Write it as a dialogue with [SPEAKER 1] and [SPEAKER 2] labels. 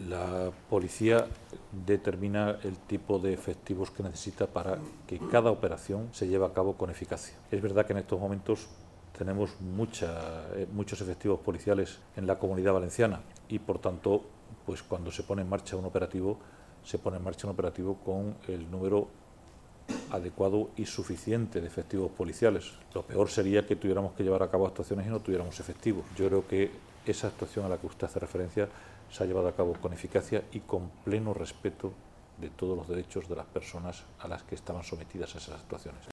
[SPEAKER 1] La policía determina el tipo de efectivos que necesita para que cada operación se lleve a cabo con eficacia. Es verdad que en estos momentos tenemos muchos efectivos policiales en la Comunidad Valenciana y, por tanto, pues cuando se pone en marcha un operativo, se pone en marcha un operativo con el número adecuado y suficiente de efectivos policiales. Lo peor sería que tuviéramos que llevar a cabo actuaciones y no tuviéramos efectivos. Yo creo que esa actuación a la que usted hace referencia se ha llevado a cabo con eficacia y con pleno respeto de todos los derechos de las personas a las que estaban sometidas a esas actuaciones.